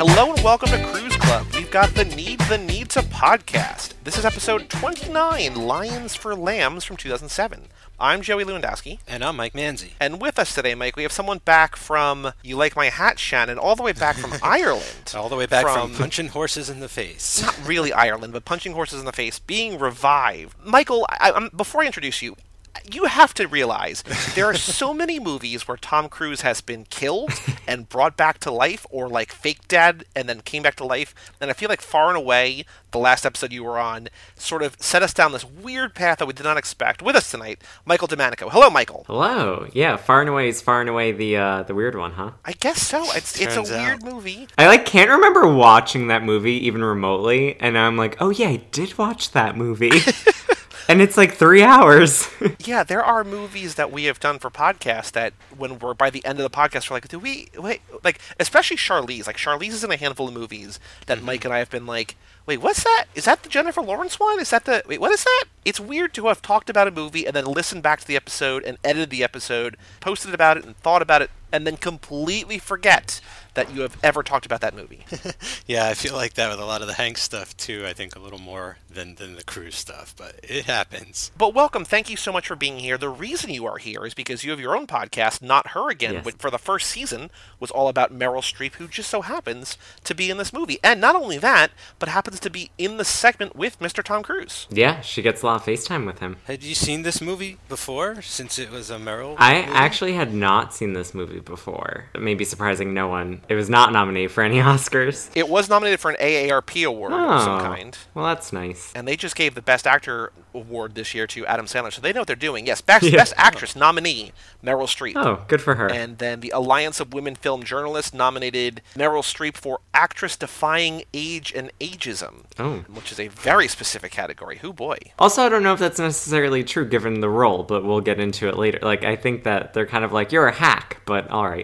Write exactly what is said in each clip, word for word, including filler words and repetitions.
Hello and welcome to Cruise Club. We've got the Need the Need to podcast. This is episode twenty-nine, Lions for Lambs from two thousand seven. I'm Joey Lewandowski. And I'm Mike Manzi. And with us today, Mike, we have someone back from You Like My Hat, Shannon, all the way back from Ireland. All the way back from, from punching horses in the face. Not really Ireland, but punching horses in the face, being revived. Michael, I, I'm, before I introduce you, you have to realize there are so many movies where Tom Cruise has been killed and brought back to life, or like fake dead and then came back to life. And I feel like Far and Away, the last episode you were on, sort of set us down this weird path that we did not expect. With us tonight, Michael DeManico. Hello, Michael. Hello. Yeah, Far and Away is Far and Away the uh, the weird one, huh? I guess so. It's it's a weird out. movie. I like can't remember watching that movie even remotely, and I'm like, oh yeah, I did watch that movie. And it's like three hours. Yeah, there are movies that we have done for podcasts that when we're by the end of the podcast, we're like, do we, wait, like, especially Charlize. Like, Charlize is in a handful of movies that mm-hmm. Mike and I have been like, wait, what's that? Is that the Jennifer Lawrence one? Is that the, wait, what is that? It's weird to have talked about a movie and then listened back to the episode and edited the episode, posted about it and thought about it, and then completely forget that you have ever talked about that movie. Yeah, I feel like that with a lot of the Hank stuff, too. I think a little more than, than the Cruise stuff, but it happens. But welcome. Thank you so much for being here. The reason you are here is because you have your own podcast, Not Her Again, yes. which for the first season was all about Meryl Streep, who just so happens to be in this movie. And not only that, but happens to be in the segment with Mister Tom Cruise. Yeah, she gets a lot of FaceTime with him. Had you seen this movie before, since it was a Meryl I movie? actually had not seen this movie before. It may be surprising no one. It was not nominated for any Oscars. It was nominated for an A A R P award oh, of some kind. Well, that's nice. And they just gave the Best Actor award this year to Adam Sandler, so they know what they're doing. Yes, Best, yeah. Best Actress nominee, Meryl Streep. Oh, good for her. And then the Alliance of Women Film Journalists nominated Meryl Streep for Actress Defying Age and Ageism, oh. which is a very specific category. Hoo boy. Also, I don't know if that's necessarily true given the role, but we'll get into it later. Like, I think that they're kind of like, you're a hack, but all right.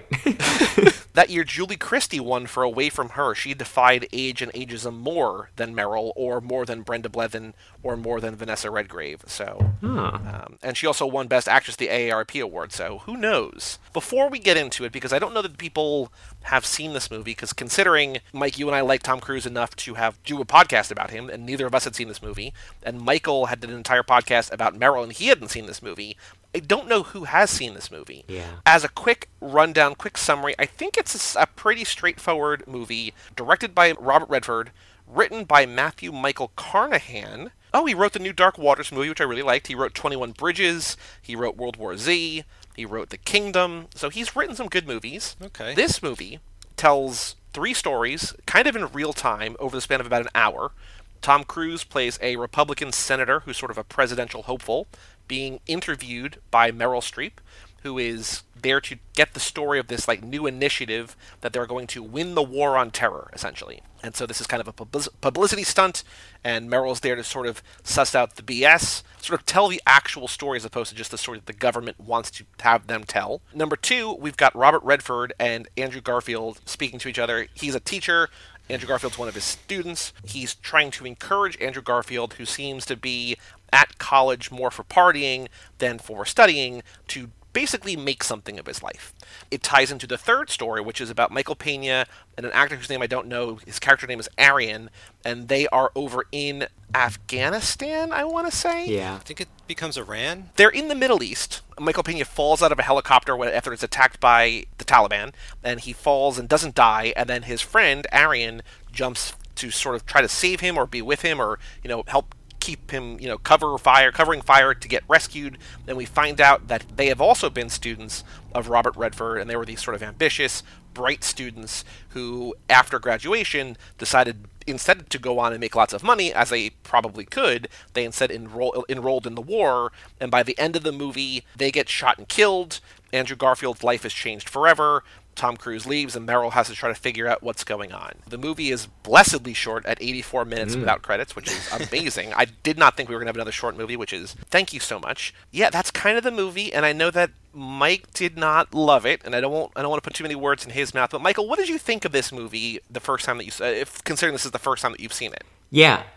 That year, Julie Christie won for Away From Her. She defied age and ageism more than Meryl, or more than Brenda Blethyn, or more than Vanessa Redgrave. So, huh. um, and she also won Best Actress at the A A R P award. So, who knows? Before we get into it, because I don't know that people have seen this movie, because considering Mike, you and I like Tom Cruise enough to have do a podcast about him, and neither of us had seen this movie, and Michael had done an entire podcast about Meryl, and he hadn't seen this movie. I don't know who has seen this movie. Yeah. As a quick rundown, quick summary, I think it's a, a pretty straightforward movie, directed by Robert Redford, written by Matthew Michael Carnahan. Oh, he wrote the new Dark Waters movie, which I really liked. He wrote twenty-one Bridges. He wrote World War Z. He wrote The Kingdom. So he's written some good movies. Okay. This movie tells three stories, kind of in real time, over the span of about an hour. Tom Cruise plays a Republican senator who's sort of a presidential hopeful, being interviewed by Meryl Streep, who is there to get the story of this like new initiative that they're going to win the war on terror, essentially. And so this is kind of a publicity stunt, and Meryl's there to sort of suss out the B S, sort of tell the actual story as opposed to just the story that the government wants to have them tell. Number two, we've got Robert Redford and Andrew Garfield speaking to each other. He's a teacher. Andrew Garfield's one of his students. He's trying to encourage Andrew Garfield, who seems to be at college more for partying than for studying, to basically make something of his life. It ties into the third story, which is about Michael Pena and an actor whose name I don't know. His character name is Arian, and they are over in Afghanistan, I want to say. Yeah. I think it becomes Iran. They're in the Middle East. Michael Pena falls out of a helicopter after it's attacked by the Taliban, and he falls and doesn't die, and then his friend, Arian, jumps to sort of try to save him or be with him or, you know, help keep him, you know, cover fire, covering fire to get rescued. Then we find out that they have also been students of Robert Redford, and they were these sort of ambitious, bright students who, after graduation, decided instead to go on and make lots of money, as they probably could, they instead enroll, enrolled in the war, and by the end of the movie, they get shot and killed. Andrew Garfield's life is changed forever. Tom Cruise leaves, and Meryl has to try to figure out what's going on. The movie is blessedly short at eighty-four minutes mm. without credits, which is amazing. I did not think we were going to have another short movie, which is, thank you so much. Yeah, that's kind of the movie, and I know that Mike did not love it, and I don't want, I don't want to put too many words in his mouth, but Michael, what did you think of this movie the first time that you, uh, if considering this is the first time that you've seen it? Yeah,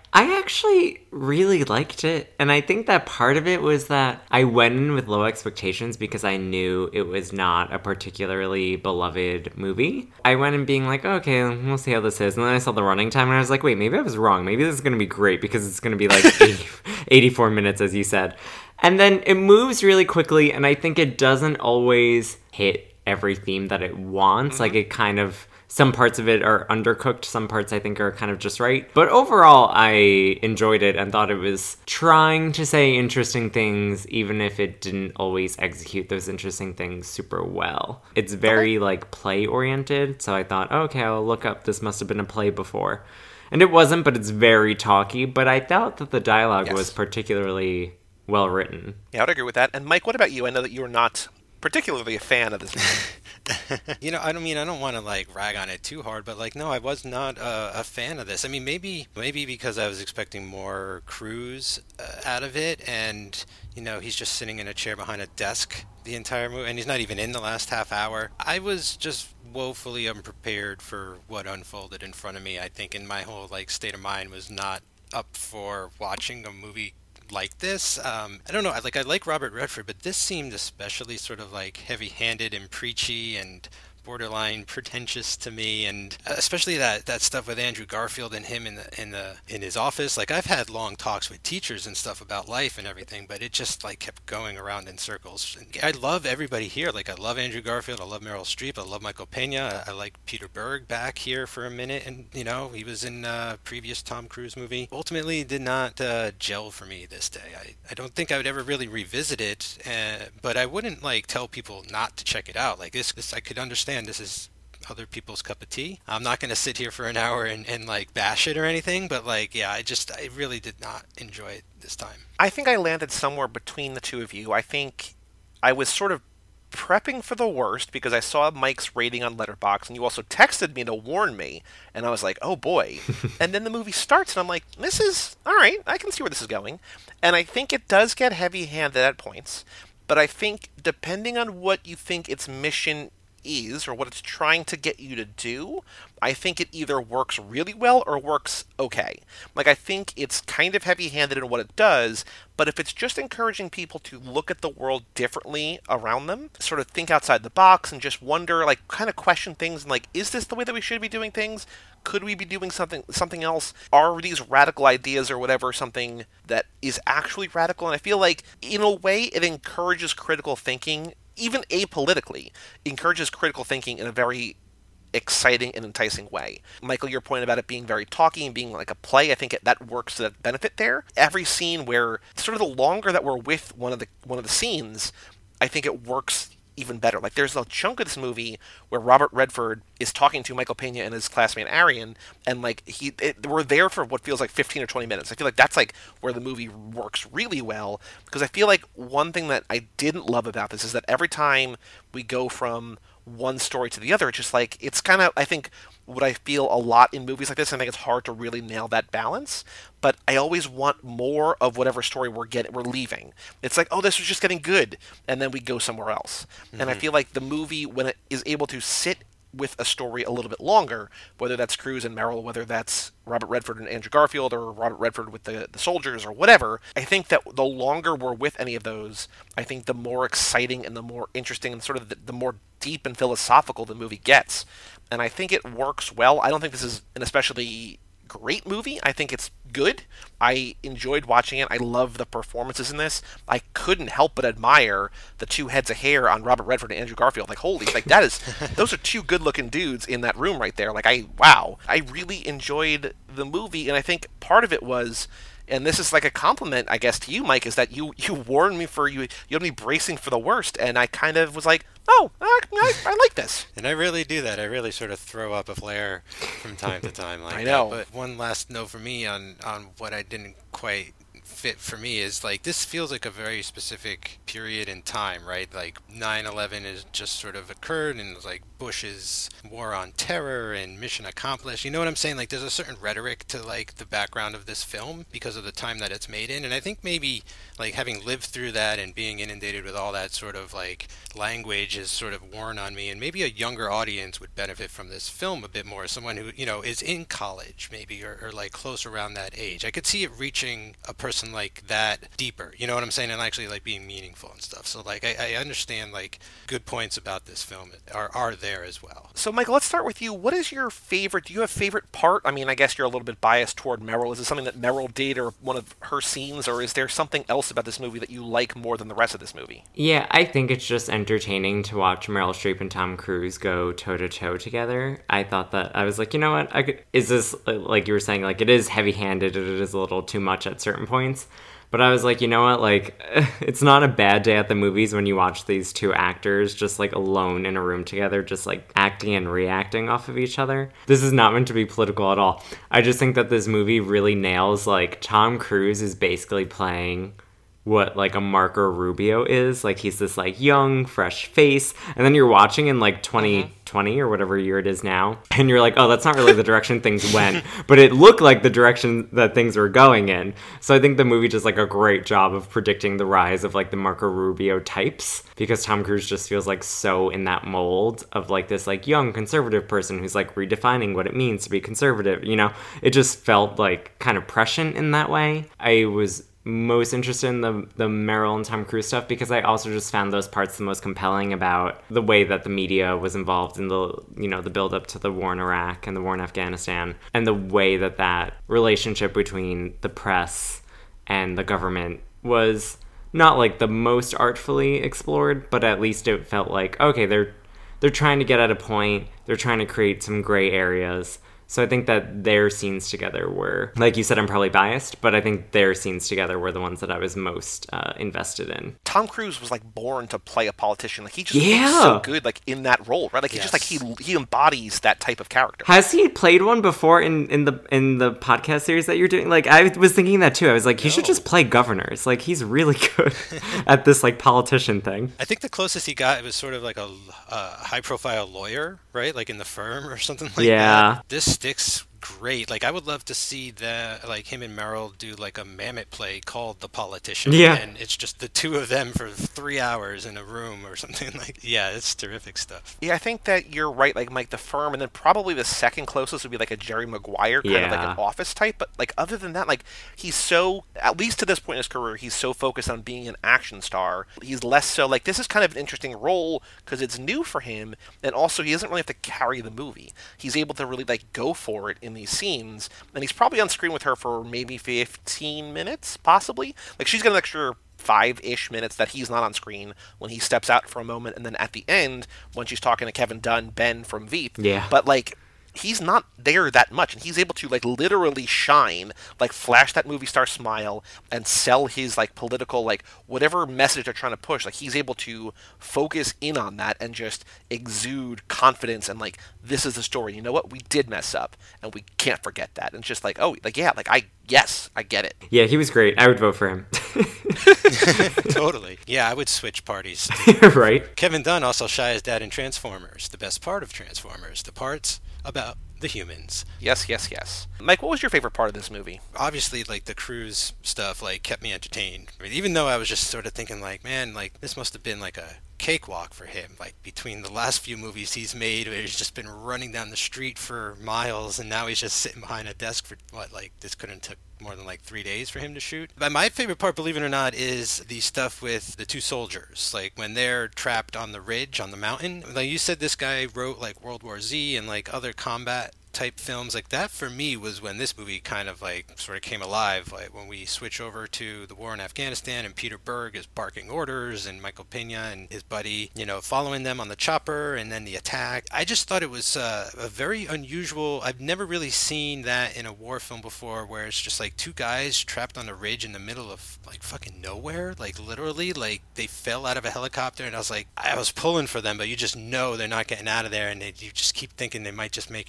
I actually really liked it, and I think that part of it was that I went in with low expectations because I knew it was not a particularly beloved movie. I went in being like, okay, we'll see how this is, and then I saw the running time, and I was like, wait, maybe I was wrong. Maybe this is going to be great because it's going to be like eighty, eighty-four minutes, as you said. And then it moves really quickly, and I think it doesn't always hit every theme that it wants. Mm-hmm. Like, it kind of... Some parts of it are undercooked, some parts I think are kind of just right. But overall, I enjoyed it and thought it was trying to say interesting things, even if it didn't always execute those interesting things super well. It's very, like, play-oriented, so I thought, oh, okay, I'll look up, this must have been a play before. And it wasn't, but it's very talky, but I thought that the dialogue yes. was particularly well-written. Yeah, I would agree with that. And Mike, what about you? I know that you were not particularly a fan of this movie. You know, I don't mean I don't want to like rag on it too hard, but like no, I was not uh, a fan of this. I mean, maybe maybe because I was expecting more Cruise uh, out of it, and you know, he's just sitting in a chair behind a desk the entire movie, and he's not even in the last half hour. I was just woefully unprepared for what unfolded in front of me. I think, and my whole like state of mind was not up for watching a movie like this. Um, I don't know, I, like I like Robert Redford, but this seemed especially sort of like heavy-handed and preachy and borderline pretentious to me, and especially that, that stuff with Andrew Garfield and him in the in the in his office. Like I've had long talks with teachers and stuff about life and everything, but it just like kept going around in circles. I love everybody here. Like I love Andrew Garfield, I love Meryl Streep, I love Michael Pena, I, I like Peter Berg back here for a minute, and you know he was in a previous Tom Cruise movie. Ultimately, did not uh, gel for me this day. I, I don't think I would ever really revisit it, uh, but I wouldn't like tell people not to check it out. Like this, this I could understand. This is other people's cup of tea. I'm not going to sit here for an hour and, and like bash it or anything, but like, yeah, I just, I really did not enjoy it this time. I think I landed somewhere between the two of you. I think I was sort of prepping for the worst because I saw Mike's rating on Letterboxd, and you also texted me to warn me, and I was like, oh boy. And then the movie starts, and I'm like, this is, all right, I can see where this is going. And I think it does get heavy-handed at points, but I think depending on what you think its mission is or what it's trying to get you to do, I think it either works really well or works okay. Like, I think it's kind of heavy-handed in what it does, but if it's just encouraging people to look at the world differently around them, sort of think outside the box and just wonder, like, kind of question things and, like, is this the way that we should be doing things? Could we be doing something something else? Are these radical ideas or whatever something that is actually radical? And I feel like, in a way, it encourages critical thinking, even apolitically, encourages critical thinking in a very exciting and enticing way. Michael, your point about it being very talky and being like a play, I think it, that works to that benefit there. Every scene where, sort of the longer that we're with one of the one of the scenes, I think it works even better. Like, there's a chunk of this movie where Robert Redford is talking to Michael Pena and his classmate Arian, and like he, it, we're there for what feels like fifteen or twenty minutes. I feel like that's like where the movie works really well, because I feel like one thing that I didn't love about this is that every time we go from one story to the other, it's just like, it's kind of, I think, what I feel a lot in movies like this. I think it's hard to really nail that balance, but I always want more of whatever story we're getting, we're leaving. It's like, oh, this was just getting good, and then we go somewhere else. Mm-hmm. And I feel like the movie, when it is able to sit with a story a little bit longer, whether that's Cruise and Meryl, whether that's Robert Redford and Andrew Garfield, or Robert Redford with the, the soldiers, or whatever, I think that the longer we're with any of those, I think the more exciting and the more interesting and sort of the, the more deep and philosophical the movie gets. And I think it works well. I don't think this is an especially great movie. I think it's good. I enjoyed watching it. I love the performances in this. I couldn't help but admire the two heads of hair on Robert Redford and Andrew Garfield. Like, holy, like that is, those are two good-looking dudes in that room right there. Like, I, wow. I really enjoyed the movie, and I think part of it was, and this is like a compliment, I guess, to you, Mike, is that you, you warned me for, you, you had me bracing for the worst, and I kind of was like, oh, I, I, I like this. And I really do that. I really sort of throw up a flare from time to time like I know. That. But one last note for me on, on what I didn't quite fit for me is like this feels like a very specific period in time, right? Like nine eleven has just sort of occurred, and it's like Bush's war on terror and mission accomplished. You know what I'm saying? Like there's a certain rhetoric to like the background of this film because of the time that it's made in, and I think maybe like having lived through that and being inundated with all that sort of like language is sort of worn on me, and maybe a younger audience would benefit from this film a bit more. Someone who, you know, is in college maybe, or, or like close around that age. I could see it reaching a person like that deeper, you know what I'm saying, and actually like being meaningful and stuff. So like I, I understand like good points about this film are, are there as well. So Michael, let's start with you. What is your favorite, do you have a favorite part? I mean, I guess you're a little bit biased toward Meryl. Is it something that Meryl did or one of her scenes, or is there something else about this movie that you like more than the rest of this movie? Yeah, I think it's just entertaining to watch Meryl Streep and Tom Cruise go toe-to-toe together. I thought that, I was like, you know what, I could, is this, like you were saying, like it is heavy-handed, it is a little too much at certain points. But I was like, you know what, like, it's not a bad day at the movies when you watch these two actors just, like, alone in a room together, just, like, acting and reacting off of each other. This is not meant to be political at all. I just think that this movie really nails, like, Tom Cruise is basically playing what, like, a Marco Rubio is. Like, he's this, like, young, fresh face. And then you're watching in, like, twenty twenty mm-hmm. or whatever year it is now. And you're like, oh, that's not really the direction things went. But it looked like the direction that things were going in. So I think the movie does, like, a great job of predicting the rise of, like, the Marco Rubio types. Because Tom Cruise just feels, like, so in that mold of, like, this, like, young conservative person who's, like, redefining what it means to be conservative. You know, it just felt, like, kind of prescient in that way. I was most interested in the the Meryl and Tom Cruise stuff because I also just found those parts the most compelling about the way that the media was involved in the, you know, the build up to the war in Iraq and the war in Afghanistan, and the way that that relationship between the press and the government was not like the most artfully explored, but at least it felt like, okay, they're they're trying to get at a point, they're trying to create some gray areas. So I think that their scenes together were, like you said, I'm probably biased, but I think their scenes together were the ones that I was most uh, invested in. Tom Cruise was like born to play a politician. Like he just yeah. looks so good, like in that role, right? Like yes. he just like he he embodies that type of character. Has he played one before in, in the in the podcast series that you're doing? Like I was thinking that too. I was like, he no. should just play governors. Like he's really good at this like politician thing. I think the closest he got, it was sort of like a, a high profile lawyer, right? Like in The Firm or something like yeah. that. This sticks great. Like I would love to see that, like him and Meryl do like a Mamet play called The Politician. Yeah. And it's just the two of them for three hours in a room or something. Like, yeah, it's terrific stuff. Yeah, I think that you're right. Like Mike, The Firm, and then probably the second closest would be like a Jerry Maguire, kind yeah. of like an Office type. But like other than that, like he's so, at least to this point in his career, he's so focused on being an action star. He's less so like, this is kind of an interesting role because it's new for him, and also he doesn't really have to carry the movie. He's able to really like go for it in these scenes, and he's probably on screen with her for maybe fifteen minutes, possibly. Like she's got an extra five-ish minutes that he's not on screen when he steps out for a moment, and then at the end when she's talking to Kevin Dunn, Ben from Veep. Yeah. But like he's not there that much, and he's able to like literally shine, like flash that movie star smile and sell his like political, like whatever message they're trying to push. Like he's able to focus in on that and just exude confidence and like, this is the story. You know what? We did mess up and we can't forget that. And it's just like, oh, like yeah, like I yes, I get it. Yeah, he was great. I would vote for him. Totally. Yeah, I would switch parties. Right. Kevin Dunn also shy his dad in Transformers. The best part of Transformers, the parts about the humans. Yes, yes, yes. Mike, what was your favorite part of this movie? Obviously, like, the Cruise stuff, like, kept me entertained. I mean, even though I was just sort of thinking, like, man, like, this must have been, like, a cakewalk for him. Like, between the last few movies he's made, where he's just been running down the street for miles, and now he's just sitting behind a desk for, what, like, this couldn't took more than like three days for him to shoot. But my favorite part, believe it or not, is the stuff with the two soldiers. Like when they're trapped on the ridge, on the mountain. Like you said, this guy wrote like World War Z and like other combat type films. Like that for me was when this movie kind of like sort of came alive. Like when we switch over to the war in Afghanistan and Peter Berg is barking orders and Michael Pena and his buddy, you know, following them on the chopper and then the attack. I just thought it was uh, a very unusual. I've never really seen that in a war film before, where it's just like two guys trapped on a ridge in the middle of like fucking nowhere, like literally, like they fell out of a helicopter, and I was like, I was pulling for them, but you just know they're not getting out of there, and they, you just keep thinking they might just make it out, and like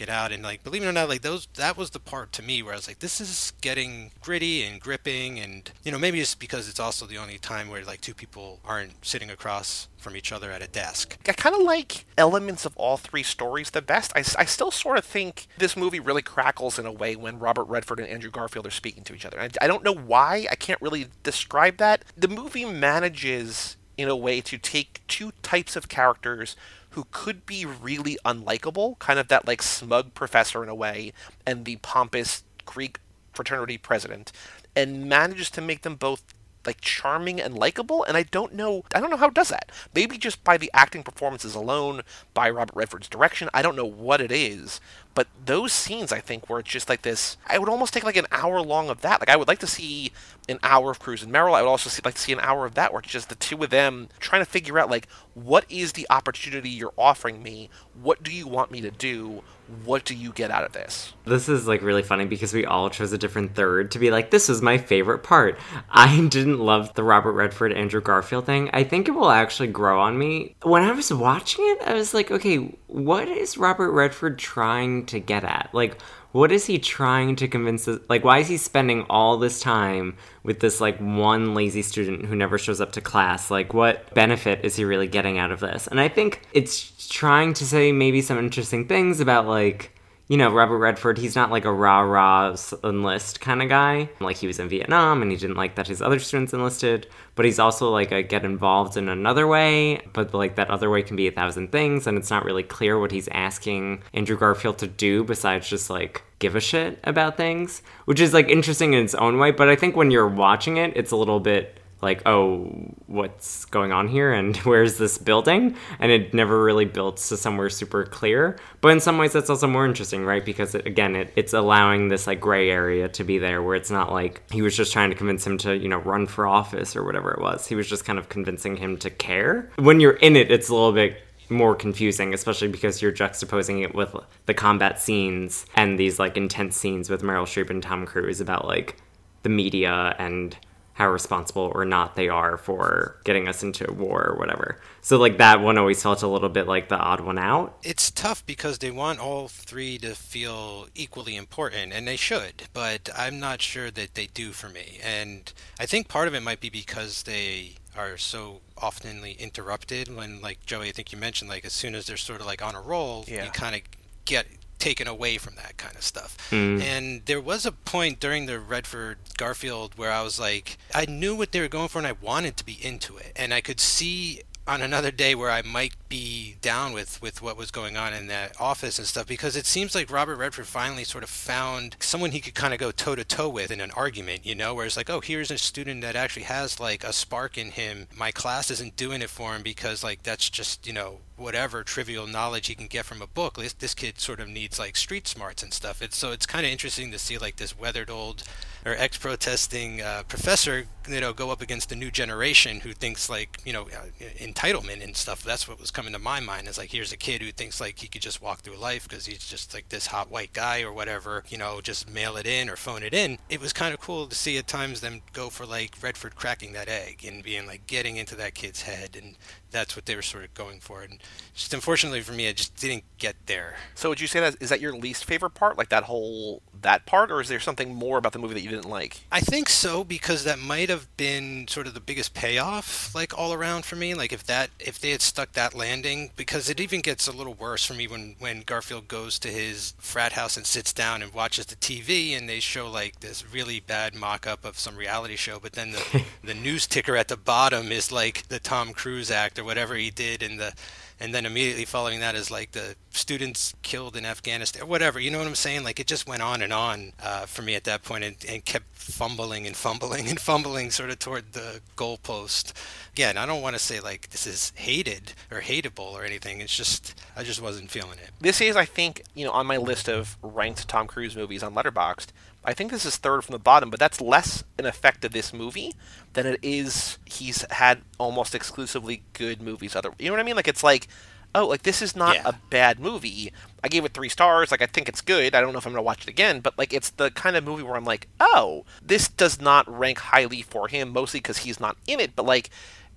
like, believe it or not, like those, that was the part to me where I was like, this is getting gritty and gripping. And, you know, maybe it's because it's also the only time where like two people aren't sitting across from each other at a desk. I kind of like elements of all three stories the best. I, I still sort of think this movie really crackles in a way when Robert Redford and Andrew Garfield are speaking to each other. I, I don't know why. I can't really describe that. The movie manages, in a way, to take two types of characters who could be really unlikable, kind of that like smug professor in a way, and the pompous Greek fraternity president, and manages to make them both like charming and likable. And I don't know I don't know how it does that. Maybe just by the acting performances alone, by Robert Redford's direction. I don't know what it is. But those scenes, I think, where it's just like this, I would almost take like an hour long of that. Like, I would like to see an hour of Cruz and Merrill. I would also see, like to see an hour of that, where it's just the two of them trying to figure out, like, what is the opportunity you're offering me? What do you want me to do? What do you get out of this? This is, like, really funny because we all chose a different third to be like, this is my favorite part. I didn't love the Robert Redford, Andrew Garfield thing. I think it will actually grow on me. When I was watching it, I was like, okay, what is Robert Redford trying to get at? Like, what is he trying to convince us? Like, why is he spending all this time with this, like, one lazy student who never shows up to class? Like, what benefit is he really getting out of this? And I think it's trying to say maybe some interesting things about, like, you know, Robert Redford, he's not like a rah-rah enlist kind of guy. Like, he was in Vietnam and he didn't like that his other students enlisted, but he's also like a get involved in another way, but like that other way can be a thousand things, and it's not really clear what he's asking Andrew Garfield to do besides just like give a shit about things, which is like interesting in its own way. But I think when you're watching it, it's a little bit like, oh, what's going on here and where's this building? And it never really builds to somewhere super clear. But in some ways that's also more interesting, right? Because it, again, it, it's allowing this like gray area to be there where it's not like he was just trying to convince him to, you know, run for office or whatever it was. He was just kind of convincing him to care. When you're in it, it's a little bit more confusing, especially because you're juxtaposing it with the combat scenes and these like intense scenes with Meryl Streep and Tom Cruise about like the media and how responsible or not they are for getting us into war or whatever. So like that one always felt a little bit like the odd one out. It's tough because they want all three to feel equally important, and they should, but I'm not sure that they do for me. And I think part of it might be because they are so oftenly interrupted when, like, Joey, I think you mentioned, like, as soon as they're sort of like on a roll, yeah. you kind of get taken away from that kind of stuff. Mm. And there was a point during the Redford Garfield where I was like, I knew what they were going for and I wanted to be into it. And I could see on another day where I might be down with, with what was going on in that office and stuff, because it seems like Robert Redford finally sort of found someone he could kind of go toe to toe with in an argument, you know, where it's like, oh, here's a student that actually has like a spark in him. My class isn't doing it for him because like that's just, you know, whatever trivial knowledge he can get from a book. This, this kid sort of needs like street smarts and stuff. It's so it's kind of interesting to see like this weathered old or ex-protesting uh, professor, you know, go up against a new generation who thinks like, you know, uh, entitlement and stuff. That's what was coming to my mind, is like, here's a kid who thinks like he could just walk through life because he's just like this hot white guy or whatever, you know, just mail it in or phone it in. It was kind of cool to see at times them go for like Redford cracking that egg and being like getting into that kid's head, and that's what they were sort of going for. And just unfortunately for me, I just didn't get there. So would you say that is that your least favorite part, like that whole that part, or is there something more about the movie that you didn't like? I think so, because that might have been sort of the biggest payoff, like all around for me. Like if that if they had stuck that landing, because it even gets a little worse for me when when Garfield goes to his frat house and sits down and watches the T V, and they show like this really bad mock-up of some reality show, but then the the news ticker at the bottom is like the Tom Cruise act or whatever he did, and the and then immediately following that is like the students killed in Afghanistan or whatever. You know what I'm saying? Like it just went on and on uh, for me at that point, and, and kept fumbling and fumbling and fumbling sort of toward the goalpost. Again, I don't want to say like this is hated or hateable or anything. It's just I just wasn't feeling it. This is, I think, you know, on my list of ranked Tom Cruise movies on Letterboxd, I think this is third from the bottom, but that's less an effect of this movie than it is he's had almost exclusively good movies. Other, you know what I mean? Like, it's like, oh, like, this is not yeah. a bad movie. I gave it three stars. Like, I think it's good. I don't know if I'm going to watch it again, but, like, it's the kind of movie where I'm like, oh, this does not rank highly for him, mostly because he's not in it, but, like,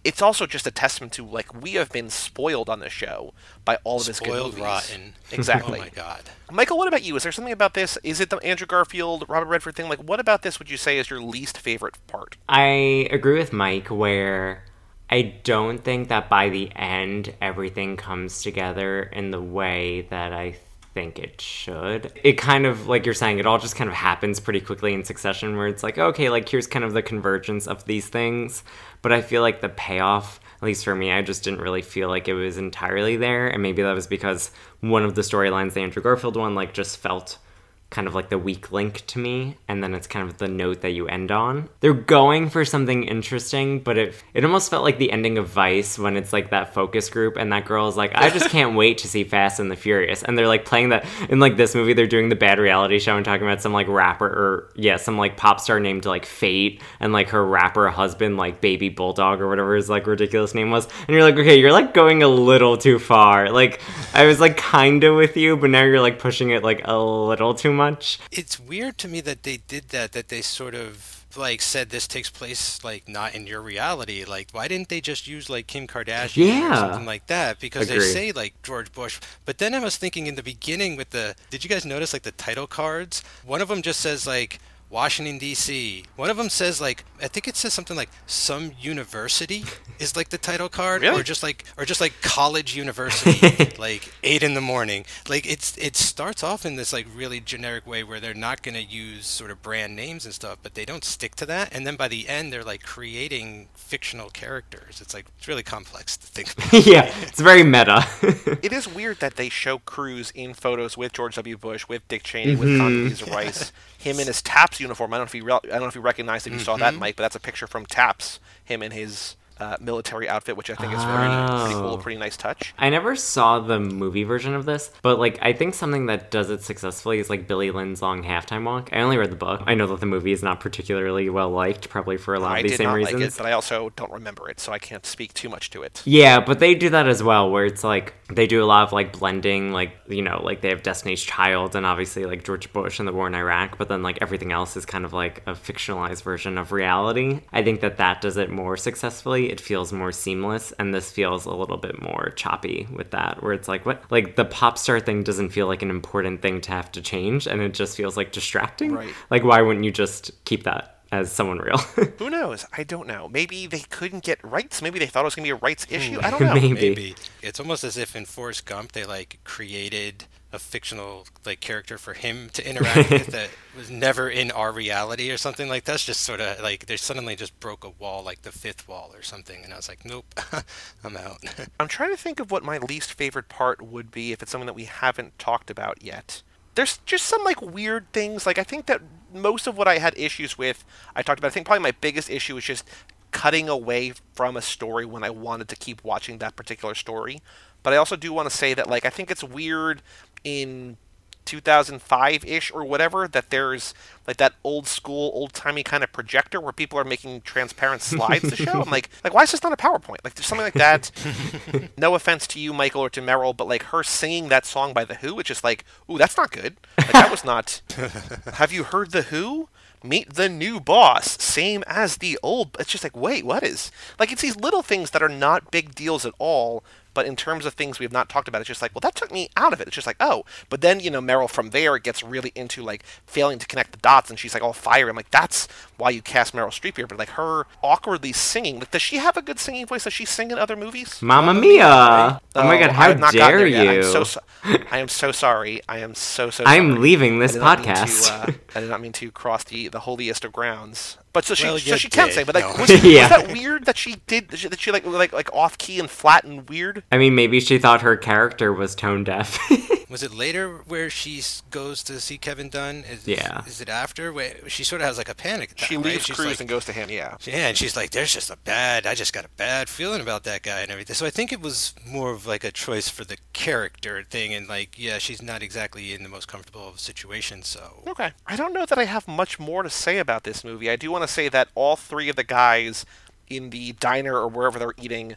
it's also just a testament to, like, we have been spoiled on this show by all of his good Spoiled movies. rotten. Exactly. Oh my god. Michael, what about you? Is there something about this? Is it the Andrew Garfield, Robert Redford thing? Like, what about this would you say is your least favorite part? I agree with Mike where I don't think that by the end everything comes together in the way that I think it should. It kind of, like you're saying, it all just kind of happens pretty quickly in succession where it's like, okay, like here's kind of the convergence of these things. But I feel like the payoff, at least for me, I just didn't really feel like it was entirely there. And maybe that was because one of the storylines, the Andrew Garfield one, like just felt kind of like the weak link to me, and then it's kind of the note that you end on. They're going for something interesting, but it it almost felt like the ending of Vice when it's like that focus group and that girl is like, I just can't wait to see Fast and the Furious, and they're like playing that in like this movie. They're doing the bad reality show and talking about some like rapper or yeah some like pop star named like Fate and like her rapper husband like Baby Bulldog or whatever his like ridiculous name was, and you're like, okay, you're like going a little too far. Like I was like kind of with you, but now you're like pushing it like a little too much. It's weird to me that they did that, that they sort of like said this takes place like not in your reality. Like, why didn't they just use like Kim Kardashian Yeah. or something like that? Because Agreed. they say like George Bush. But then I was thinking in the beginning with the, did you guys notice like the title cards? One of them just says like Washington, D C. One of them says like, I think it says something like some university is like the title card, Really? or just like, or just like college university, like eight in the morning. Like it's, it starts off in this like really generic way where they're not going to use sort of brand names and stuff, but they don't stick to that. And then by the end, they're like creating fictional characters. It's like, it's really complex to think about. Yeah, it's very meta. It is weird that they show Cruz in photos with George W. Bush, with Dick Cheney, with Condoleezza Rice, him in his TAPS uniform. I don't know if you re- I don't know if you recognize that you saw that, Mike, but that's a picture from TAPS. Him in his uh, military outfit, which I think is very pretty cool, Oh. pretty nice touch. I never saw the movie version of this, but like I think something that does it successfully is like Billy Lynn's Long Halftime Walk. I only read the book. I know that the movie is not particularly well liked, probably for a lot I of these did same not reasons. like it, but I also don't remember it, so I can't speak too much to it. Yeah, but they do that as well, where it's like they do a lot of like blending, like, you know, like they have Destiny's Child and obviously like George Bush and the war in Iraq, but then like everything else is kind of like a fictionalized version of reality. I think that that does it more successfully. It feels more seamless, and this feels a little bit more choppy with that, where it's like, what? Like the pop star thing doesn't feel like an important thing to have to change, and it just feels like distracting. Right. Like, why wouldn't you just keep that as someone real? Who knows? I don't know. Maybe they couldn't get rights. Maybe they thought it was going to be a rights issue. I don't know. Maybe. Maybe. It's almost as if in Forrest Gump they like created a fictional like character for him to interact with that was never in our reality or something. Like that's just sort of like they suddenly just broke a wall, like the fifth wall or something, and I was like, nope, I'm out. I'm trying to think of what my least favorite part would be if it's something that we haven't talked about yet. There's just some like weird things. Like I think that most of what I had issues with, I talked about. I think probably my biggest issue is just cutting away from a story when I wanted to keep watching that particular story. But I also do want to say that like I think it's weird in two thousand five-ish or whatever that there's like that old school, old-timey kind of projector where people are making transparent slides to show. I'm like, like why is this not a PowerPoint? Like there's something like that. No offense to you, Michael, or to Meryl, but like her singing that song by The Who, it's just like, ooh, that's not good. Like that was not. Have you heard The Who? Meet the new boss, same as the old. It's just like, wait, what is? Like it's these little things that are not big deals at all. But in terms of things we have not talked about, it's just like, well, that took me out of it. It's just like, oh. But then, you know, Meryl from there gets really into, like, failing to connect the dots, and she's, like, all fiery. I'm like, that's why you cast Meryl Streep here. But, like, her awkwardly singing. Like, does she have a good singing voice? Does she sing in other movies? Mamma Mia! Oh my god, I how have not gotten dare there yet. you? I'm so, so- I am so sorry. I am so, so I'm sorry. leaving this I did not mean podcast. to, uh, I did not mean to cross the, the holiest of grounds. But so she, Well, so you she can did. sing. But like, No. was, Yeah. was that weird that she did? That she, that she like like like off key and flat and weird? I mean, maybe she thought her character was tone deaf. Was it later where she s- goes to see Kevin Dunn? Is, Yeah. Is it after? Where she sort of has like a panic attack. She right? leaves She's Cruise like, and goes to him. Yeah. yeah, and she's like, "There's just a bad. I just got a bad feeling about that guy and everything." So I think it was more of like a choice for the character thing, and like, yeah, she's not exactly in the most comfortable of situations. So Okay. I don't know that I have much more to say about this movie. I do want to say that all three of the guys in the diner or wherever they're eating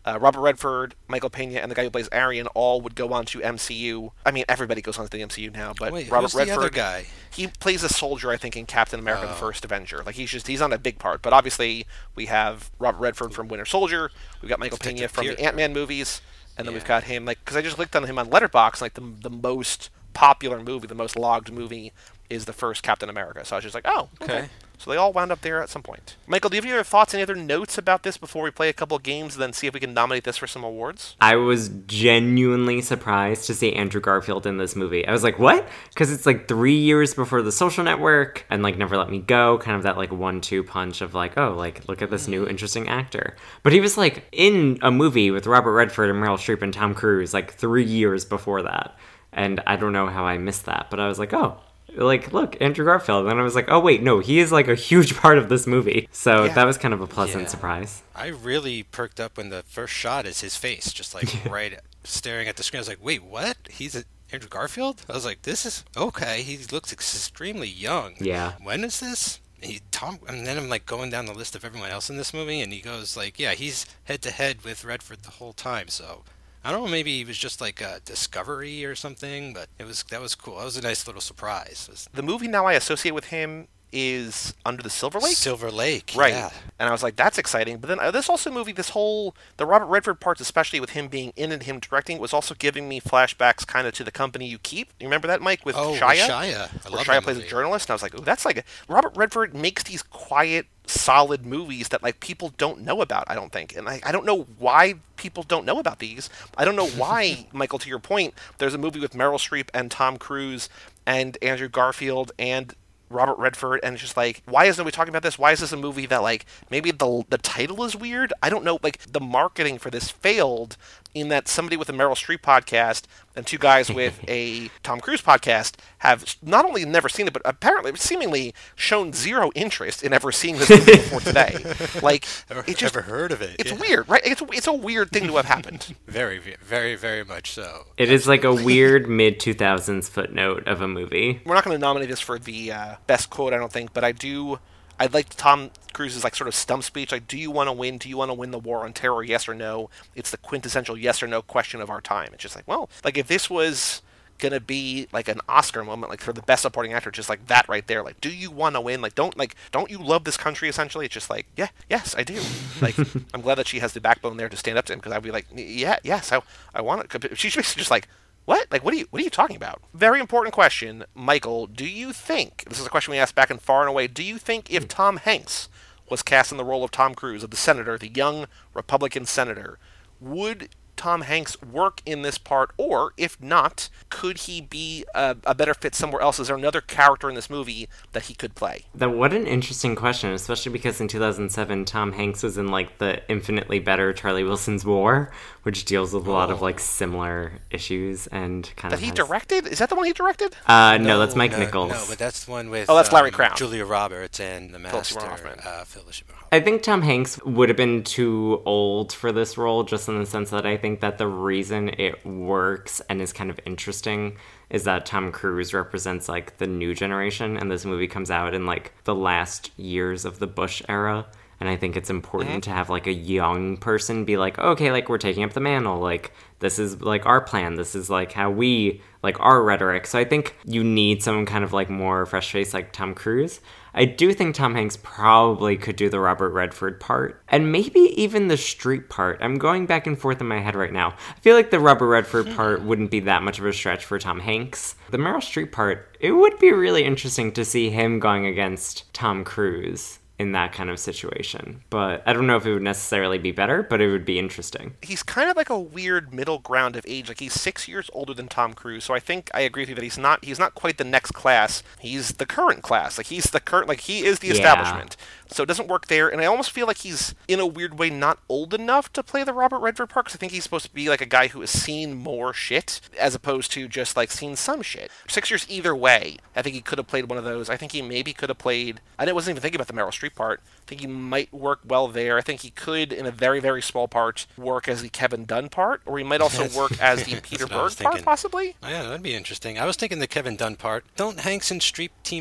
uh, Robert Redford, Michael Pena, and the guy who plays Arion all would go on to M C U. I mean, everybody goes on to the M C U now, but Wait, Robert who's the Redford, other guy? he plays a soldier, I think, in Captain America: Oh. The First Avenger. Like he's just he's on a big part. But obviously, we have Robert Redford from Winter Soldier. We've got Michael Detective Pena from Pierce. the Ant-Man movies, and then Yeah. we've got him like because I just clicked on him on Letterboxd, like the the most popular movie, the most logged movie is the first Captain America. So I was just like, oh, okay. Okay. So they all wound up there at some point. Michael, do you have any other thoughts, any other notes about this before we play a couple of games and then see if we can nominate this for some awards? I was genuinely surprised to see Andrew Garfield in this movie. I was like, what? Because it's like three years before The Social Network and like Never Let Me Go, kind of that like one two punch of like, oh, like look at this new interesting actor. But he was like in a movie with Robert Redford and Meryl Streep and Tom Cruise like three years before that. And I don't know how I missed that, but I was like, oh, like, look, Andrew Garfield. And I was like, oh, wait, no, he is like a huge part of this movie. So Yeah. that was kind of a pleasant Yeah. surprise. I really perked up when the first shot is his face, just like right staring at the screen. I was like, wait, what? He's a, Andrew Garfield? I was like, this is okay. He looks extremely young. Yeah. When is this? He Tom, and then I'm like going down the list of everyone else in this movie, and he goes like, yeah, he's head to head with Redford the whole time. So I don't know, maybe he was just like a discovery or something, but it was that was cool. That was a nice little surprise. It was The movie now I associate with him is Under the Silver Lake. Silver Lake, Right. yeah. And I was like, that's exciting. But then uh, this also movie, this whole, the Robert Redford parts, especially with him being in and him directing, was also giving me flashbacks kind of to The Company You Keep. You remember that, Mike, with Oh, with Shia? Shia. I Where love Shia that plays a movie. journalist. And I was like, ooh, that's like, a, Robert Redford makes these quiet, solid movies that like people don't know about, I don't think. And I, I don't know why people don't know about these. I don't know why, Michael, to your point, there's a movie with Meryl Streep and Tom Cruise and Andrew Garfield and Robert Redford, and it's just like, why is nobody talking about this? Why is this a movie that, like, maybe the the title is weird? I don't know. Like, the marketing for this failed in that somebody with a Meryl Streep podcast and two guys with a Tom Cruise podcast have not only never seen it, but apparently, seemingly shown zero interest in ever seeing this movie before today. Like, Ever, it just, ever heard of it? it's yeah. weird, right? It's, it's a weird thing to have happened. Very, very, very much so. It is like a weird mid two thousands footnote of a movie. We're not going to nominate this for the uh, best quote, I don't think, but I do. I'd like Tom Cruise's like sort of stump speech, like, "Do you want to win? Do you want to win the war on terror? Yes or no?" It's the quintessential yes or no question of our time. It's just like, well, like if this was gonna be like an Oscar moment, like for the best supporting actor, just like that right there, like, do you want to win? Like, don't like, don't you love this country? Essentially, it's just like, yeah, yes, I do. Like, I'm glad that she has the backbone there to stand up to him because I'd be like, yeah, yes, I, I want it. She's basically just like. What? Like, what are you? What are you talking about? Very important question, Michael. Do you think this is a question we asked back in Far and Away? Do you think if Tom Hanks was cast in the role of Tom Cruise, of the senator, the young Republican senator, would Tom Hanks work in this part, or if not, could he be a, a better fit somewhere else? Is there another character in this movie that he could play? That what an interesting question, especially because in two thousand seven Tom Hanks was in like the infinitely better Charlie Wilson's War, which deals with a lot of like similar issues and kind That of he has- directed? Is that the one he directed? Uh, no, that's Mike no, Nichols. No, but that's the one with Oh, that's Larry um, Crown. Julia Roberts and the Philip master, Seymour Hoffman. uh, Philip Seymour Hoffman. I think Tom Hanks would have been too old for this role, just in the sense that I think that the reason it works and is kind of interesting is that Tom Cruise represents like the new generation, and this movie comes out in like the last years of the Bush era. And I think it's important Mm-hmm. to have like a young person be like, okay, like we're taking up the mantle. Like this is like our plan. This is like how we like our rhetoric. So I think you need someone kind of like more fresh face like Tom Cruise. I do think Tom Hanks probably could do the Robert Redford part and maybe even the Streep part. I'm going back and forth in my head right now. I feel like the Robert Redford part wouldn't be that much of a stretch for Tom Hanks. The Meryl Streep part, it would be really interesting to see him going against Tom Cruise in that kind of situation. But I don't know if it would necessarily be better, but it would be interesting. He's kind of like a weird middle ground of age. Like, he's six years older than Tom Cruise, so I think I agree with you that he's not he's not quite the next class. He's the current class. Like, he's the current, like, he is the Yeah. establishment. So it doesn't work there, and I almost feel like he's, in a weird way, not old enough to play the Robert Redford part, because I think he's supposed to be, like, a guy who has seen more shit, as opposed to just, like, seen some shit. Six years either way, I think he could have played one of those. I think he maybe could have played, I wasn't even thinking about the Meryl Streep part. I think he might work well there. I think he could, in a very, very small part, work as the Kevin Dunn part, or he might also Yes. work as the That's Peter what I was Berg part, thinking. possibly? Oh, yeah, that'd be interesting. I was thinking the Kevin Dunn part. Don't Hanks and Streep team up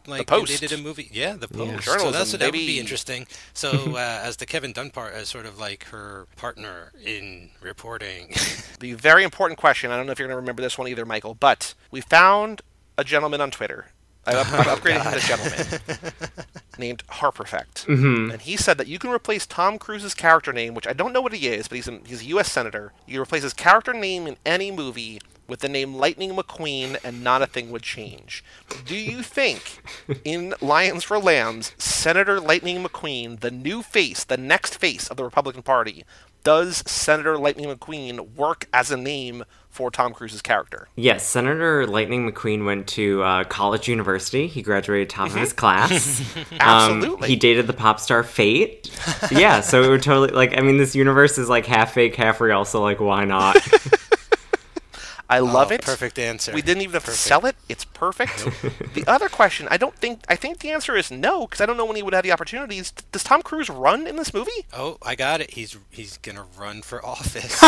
like Post. they did a movie. Yeah, the Post. Yeah. So Journalism, that's that would baby. be interesting. So uh, as the Kevin Dunn part, as sort of like her partner in reporting. The very important question, I don't know if you're going to remember this one either, Michael, but we found a gentleman on Twitter. I up- Oh, I'm upgrading him God. to gentleman named Harperfect. Mm-hmm. And he said that you can replace Tom Cruise's character name, which I don't know what he is, but he's a, he's a U S senator. You can replace his character name in any movie with the name Lightning McQueen, and not a thing would change. Do you think, in Lions for Lambs, Senator Lightning McQueen, the new face, the next face of the Republican Party, does Senator Lightning McQueen work as a name for Tom Cruise's character? Yes, Senator Lightning McQueen went to uh, college university. He graduated top of his class. Absolutely. Um, he dated the pop star Fate. Yeah, so it would totally, like, I mean, this universe is like half fake, half real, so like, why not? I love Oh, it. perfect answer. We didn't even have Perfect. to sell it. It's perfect. The other question, I don't think, I think the answer is no, because I don't know when he would have the opportunities. Does Tom Cruise run in this movie? Oh, I got it. He's he's gonna run for office.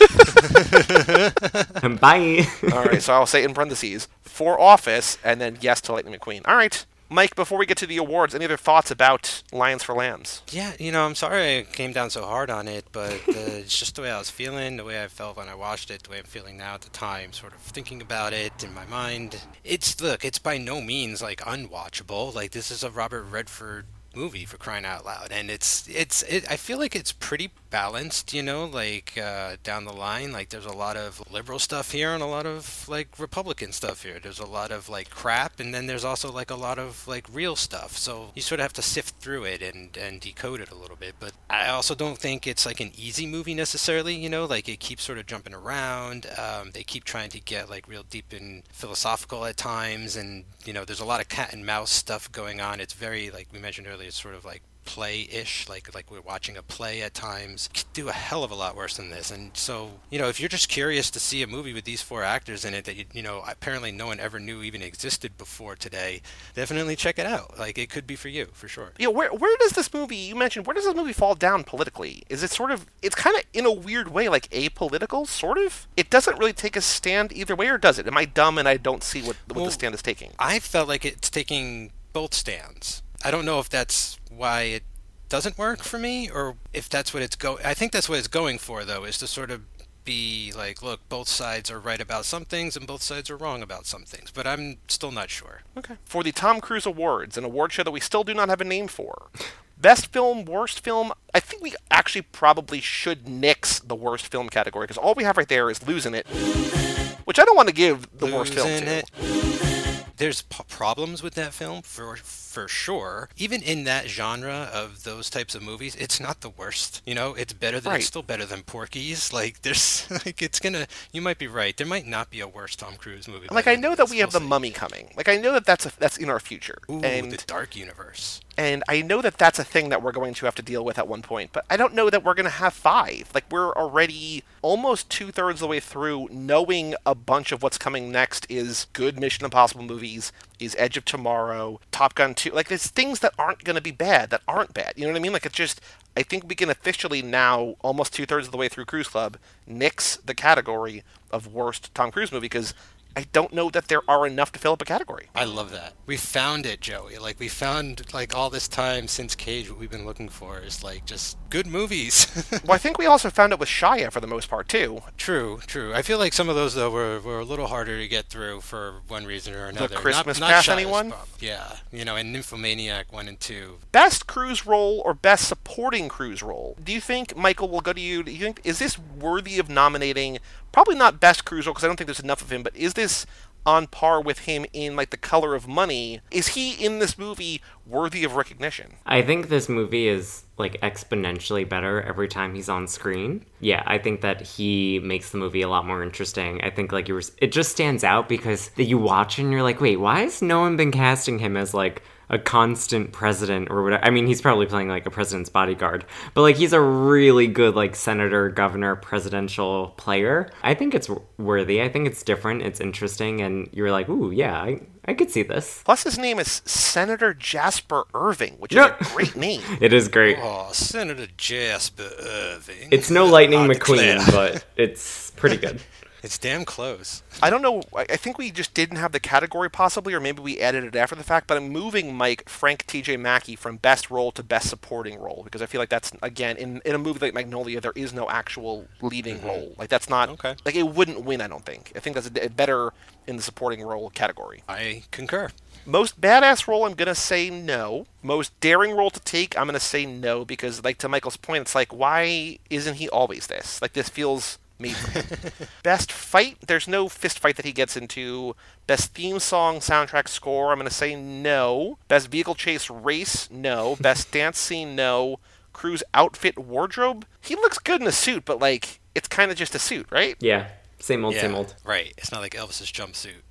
Bye. All right, so I'll say in parentheses, for office, and then yes to Lightning McQueen. All right. Mike, before we get to the awards, any other thoughts about Lions for Lambs? Yeah, you know, I'm sorry I came down so hard on it, but uh, it's just the way I was feeling, the way I felt when I watched it, the way I'm feeling now at the time, sort of thinking about it in my mind. It's, look, it's by no means, like, unwatchable. Like, this is a Robert Redford movie, for crying out loud, and it's it's it, I feel like it's pretty balanced, you know, like uh, down the line. Like there's a lot of liberal stuff here and a lot of like Republican stuff here. There's a lot of like crap, and then there's also like a lot of like real stuff. So you sort of have to sift through it and and decode it a little bit. But I also don't think it's like an easy movie necessarily, you know, like it keeps sort of jumping around. Um, they keep trying to get like real deep and philosophical at times, and you know, there's a lot of cat and mouse stuff going on. It's very, like we mentioned earlier, it's sort of like play-ish, like like we're watching a play at times. Could do a hell of a lot worse than this. And so, you know, if you're just curious to see a movie with these four actors in it that you, you know, apparently no one ever knew even existed before today, definitely check it out. Like it could be for you, for sure. Yeah, where where does this movie, you mentioned, where does this movie fall down politically? Is it sort of, it's kind of in a weird way like apolitical, sort of? It doesn't really take a stand either way, or does it? Am I dumb and I don't see what, what Well, the stand is taking? I felt like it's taking both stands. I don't know if that's why it doesn't work for me, or if that's what it's go. I think that's what it's going for, though, is to sort of be like, look, both sides are right about some things and both sides are wrong about some things. But I'm still not sure. Okay. For the Tom Cruise Awards, an award show that we still do not have a name for. Best film, worst film, I think we actually probably should nix the worst film category, because all we have right there is Losing It, which I don't want to give the worst film Losing to. it. There's p- problems with that film for for sure. Even in that genre of those types of movies, it's not the worst. You know, it's better than Right. it's still better than Porky's. Like there's like it's gonna. You might be right. There might not be a worse Tom Cruise movie. by Like, the I end know of that this. we have We'll The see. Mummy coming. Like, I know that that's, a, that's in our future. Ooh, and the dark universe. And I know that that's a thing that we're going to have to deal with at one point, but I don't know that we're going to have five. Like, we're already almost two-thirds of the way through knowing a bunch of what's coming next is good Mission Impossible movies, is Edge of Tomorrow, Top Gun two. Like, there's things that aren't going to be bad, that aren't bad. You know what I mean? Like, it's just, I think we can officially now, almost two-thirds of the way through Cruise Club, nix the category of worst Tom Cruise movie, because I don't know that there are enough to fill up a category. I love that. We found it, Joey. Like we found like all this time since Cage, what we've been looking for is like just good movies. Well, I think we also found it with Shia for the most part, too. True, true. I feel like some of those though were, were a little harder to get through for one reason or another. Christmas not, Pass, not Shia's anyone? problem. Yeah, you know, and Nymphomaniac one and two. Best cruise role or best supporting cruise role? Do you think, Michael, we'll go to you, do you think, is this worthy of nominating, probably not best cruise role, because I don't think there's enough of him, but is this on par with him in, like, The Color of Money? Is he, in this movie, worthy of recognition? I think this movie is like exponentially better every time he's on screen. Yeah, I think that he makes the movie a lot more interesting. I think like you were, it just stands out because that you watch and you're like, wait, why has no one been casting him as like a constant president or whatever? I mean, he's probably playing like a president's bodyguard, but like he's a really good like senator, governor, presidential player. I think it's worthy. I think it's different. It's interesting, and you're like, ooh, yeah, I, I could see this. Plus, his name is Senator Jasper Irving, which is Yeah. a great name. It is great. Oh, Senator Jasper Irving. It's no Lightning I McQueen, declare. but it's pretty good. It's damn close. I don't know. I I think we just didn't have the category possibly, or maybe we added it after the fact. But I'm moving Mike Frank T J Mackey from best role to best supporting role because I feel like that's again in in a movie like Magnolia, there is no actual leading Mm-hmm. role. Like that's not Okay. like it wouldn't win. I don't think. I think that's a, better in the supporting role category. I concur. Most badass role, I'm gonna say no. Most daring role to take, I'm gonna say no because, like to Michael's point, it's like why isn't he always this? Like this feels made for him. Best fight, there's no fist fight that he gets into. Best theme song, soundtrack, score, I'm gonna say no. Best vehicle chase, race, no. Best dance scene, no. Cruise outfit, wardrobe, he looks good in a suit, but like it's kind of just a suit, right? Yeah. Same old, Yeah, same old. right. It's not like Elvis's jumpsuit.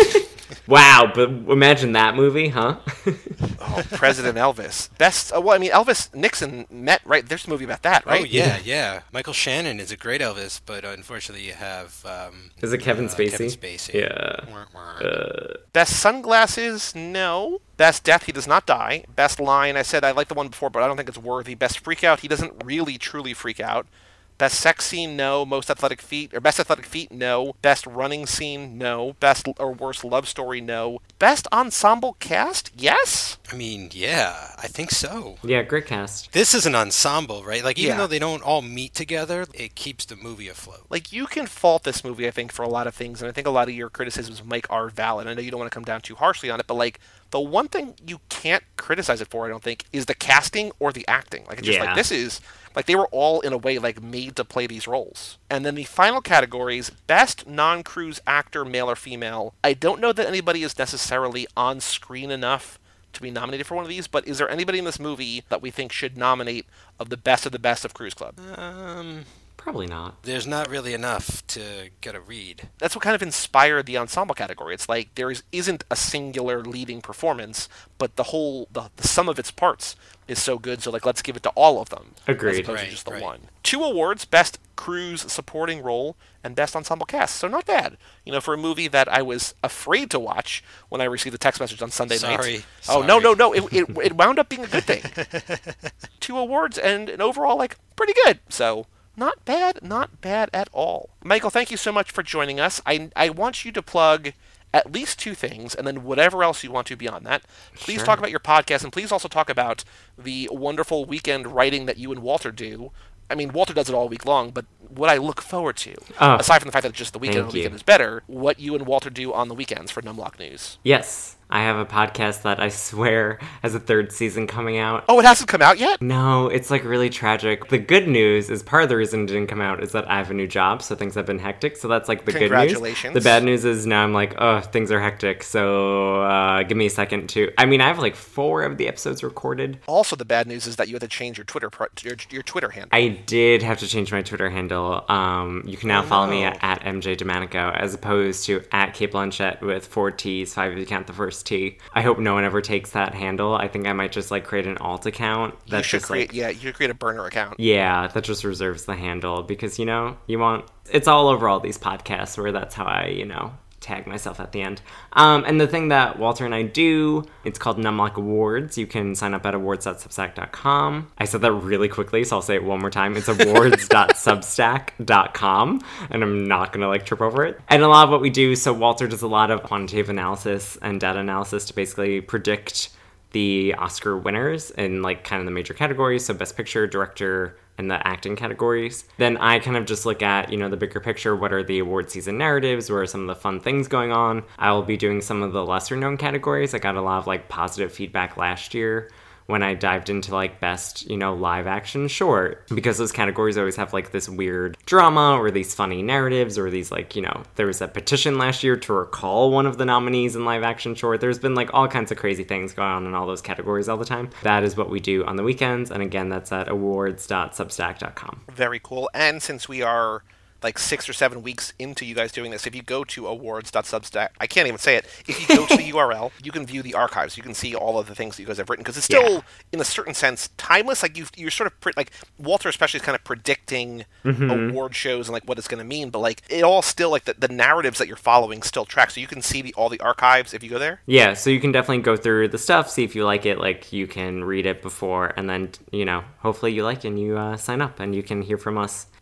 Wow, but imagine that movie, huh? Oh, President Elvis. Best. Uh, well, I mean, Elvis Nixon met. Right, there's a movie about that, right? Oh yeah, yeah. Michael Shannon is a great Elvis, but unfortunately, you have um, Is it Kevin uh, Spacey? Kevin Spacey. Yeah. Wah, wah. Uh, Best sunglasses, no. Best death, he does not die. Best line, I said I like the one before, but I don't think it's worthy. Best freak out, he doesn't really truly freak out. Best sex scene, no. Most athletic feat, or best athletic feat, no. Best running scene, no. Best or worst love story, no. Best ensemble cast, yes. I mean, yeah, I think so. yeah, great cast. This is an ensemble, right? Like, even Yeah. though they don't all meet together, it keeps the movie afloat. Like, you can fault this movie, I think, for a lot of things, and I think a lot of your criticisms, Mike, are valid. I know you don't want to come down too harshly on it, but, like, the one thing you can't criticize it for, I don't think, is the casting or the acting. Like, it's just Yeah. like, this is, like, they were all, in a way, like, made to play these roles. And then the final categories, Best Non-Cruise Actor, Male or Female. I don't know that anybody is necessarily on screen enough to be nominated for one of these, but is there anybody in this movie that we think should nominate of the best of the best of Cruise Club? Um, Probably not. there's not really enough to get a read. That's what kind of inspired the ensemble category. It's like there is, isn't a singular leading performance, but the whole, the, the sum of its parts is so good, so like let's give it to all of them. Agreed. As opposed Right, to just the right. one. Two awards, Best Cruise Supporting Role and Best Ensemble Cast. So not bad. You know, for a movie that I was afraid to watch when I received the text message on Sunday Sorry. night. Oh, no, Sorry. no, no. It, it, it wound up being a good thing. Two awards and an overall, like, pretty good. So not bad, not bad at all. Michael, thank you so much for joining us. I, I want you to plug at least two things, and then whatever else you want to beyond that. Please Sure. talk about your podcast, and please also talk about the wonderful weekend writing that you and Walter do. I mean, Walter does it all week long, but what I look forward to, Oh, aside from the fact that it's just the weekend and thank the weekend you. is better, what you and Walter do on the weekends for Numlock News. Yes, I have a podcast that I swear has a third season coming out. Oh, it hasn't come out yet? No, it's like really tragic. The good news is part of the reason it didn't come out is that I have a new job, so things have been hectic. So that's like the good news. Congratulations. The bad news is now I'm like, oh, things are hectic. So uh, give me a second to. I mean, I have like four of the episodes recorded. Also, the bad news is that you had to change your Twitter pro- your, your Twitter handle. I did have to change my Twitter handle. Um, you can now Oh, follow me no. at, at M J Domanico as opposed to at Kate Blanchett with four T's, five if you count the first T. I hope no one ever takes that handle. I think I might just like create an alt account you that's should just create, like yeah, you should create a burner account. yeah, that just reserves the handle because you know you want it's all over all these podcasts where that's how I you know tag myself at the end. Um, and the thing that Walter and I do, it's called Numlock Awards. You can sign up at awards dot substack dot com. I said that really quickly, so I'll say it one more time. It's awards dot substack dot com, and I'm not going to like trip over it. And a lot of what we do, so Walter does a lot of quantitative analysis and data analysis to basically predict the Oscar winners in like kind of the major categories, so best picture, director, and the acting categories. Then I kind of just look at, you know, the bigger picture. What are the award season narratives? What are some of the fun things going on? I will be doing some of the lesser known categories. I got a lot of like positive feedback last year when I dived into like best, you know, live action short, because those categories always have like this weird drama or these funny narratives or these like, you know, there was a petition last year to recall one of the nominees in live action short. There's been like all kinds of crazy things going on in all those categories all the time. That is what we do on the weekends. And again, that's at awards dot substack dot com. Very cool. And since we are like six or seven weeks into you guys doing this, if you go to awards dot substack, I can't even say it. If you go to the U R L, you can view the archives. You can see all of the things that you guys have written because it's still, Yeah. in a certain sense, timeless. Like you, you're sort of pre- like Walter, especially, is kind of predicting award shows and like what it's going to mean. But like it all still like the, the narratives that you're following still track. So you can see the, all the archives if you go there. Yeah, so you can definitely go through the stuff, see if you like it, like you can read it before, and then, you know, hopefully you like it and you uh, sign up and you can hear from us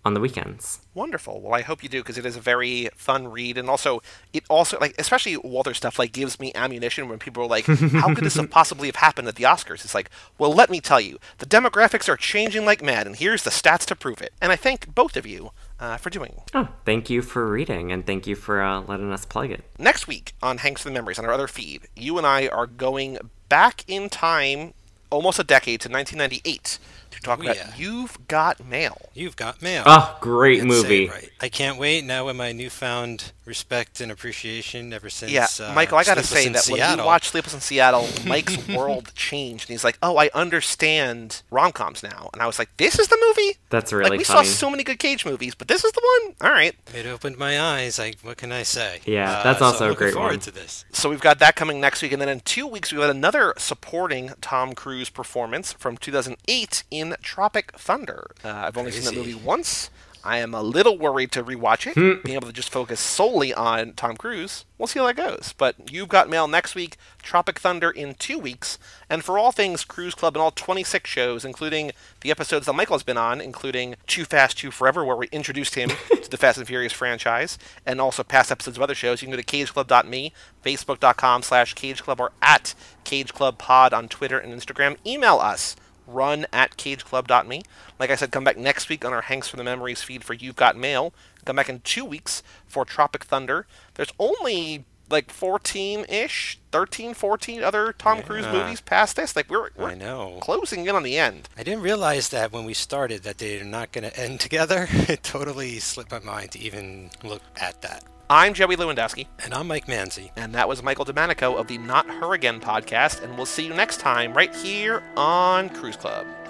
on the weekends. Wonderful. Well, I hope you do, because it is a very fun read, and also it also like especially Walter stuff like gives me ammunition when people are like, "How could this have possibly have happened at the Oscars?" It's like, well, let me tell you, the demographics are changing like mad, and here's the stats to prove it. And I thank both of you uh, for doing. Oh, thank you for reading, and thank you for uh, letting us plug it. Next week on Hanks for the Memories on our other feed, you and I are going back in time, almost a decade, to nineteen ninety-eight. To talk Oh, about yeah. You've Got Mail. You've Got Mail. Oh, great Let's say movie. it right. I can't wait now with my newfound respect and appreciation ever since. Yeah, uh, Michael, I gotta Sleepless say in that when Seattle. we watched Sleepless in Seattle, Mike's world changed, and he's like, "Oh, I understand rom-coms now." And I was like, "This is the movie?" That's really like we funny. saw so many good Cage movies, but this is the one. All right. It opened my eyes. Like, what can I say? Yeah, Uh, that's so also I'm a looking great forward one. to this. So we've got that coming next week, and then in two weeks we've got another supporting Tom Cruise performance from two thousand eight in Tropic Thunder. Uh, I've only seen that Crazy. movie once. I am a little worried to rewatch it, being able to just focus solely on Tom Cruise. We'll see how that goes. But You've Got Mail next week, Tropic Thunder in two weeks, and for all things Cruise Club and all twenty-six shows, including the episodes that Michael has been on, including Too Fast, Too Forever, where we introduced him to the Fast and Furious franchise, and also past episodes of other shows, you can go to cage club dot me, facebook.com slash cageclub, or at cageclubpod on Twitter and Instagram. Email us. Run at cage club dot me. Like I said, come back next week on our Hanks for the Memories feed for You've Got Mail. Come back in two weeks for Tropic Thunder. There's only like fourteen-ish, thirteen, fourteen other Tom Yeah. Cruise movies past this. Like we're, we're I know. closing in on the end. I didn't realize that when we started that they're not going to end together. It totally slipped my mind to even look at that. I'm Joey Lewandowski, And I'm Mike Manzi. and that was Michael DeManico of the Not Her Again podcast, and we'll see you next time right here on Cruise Club.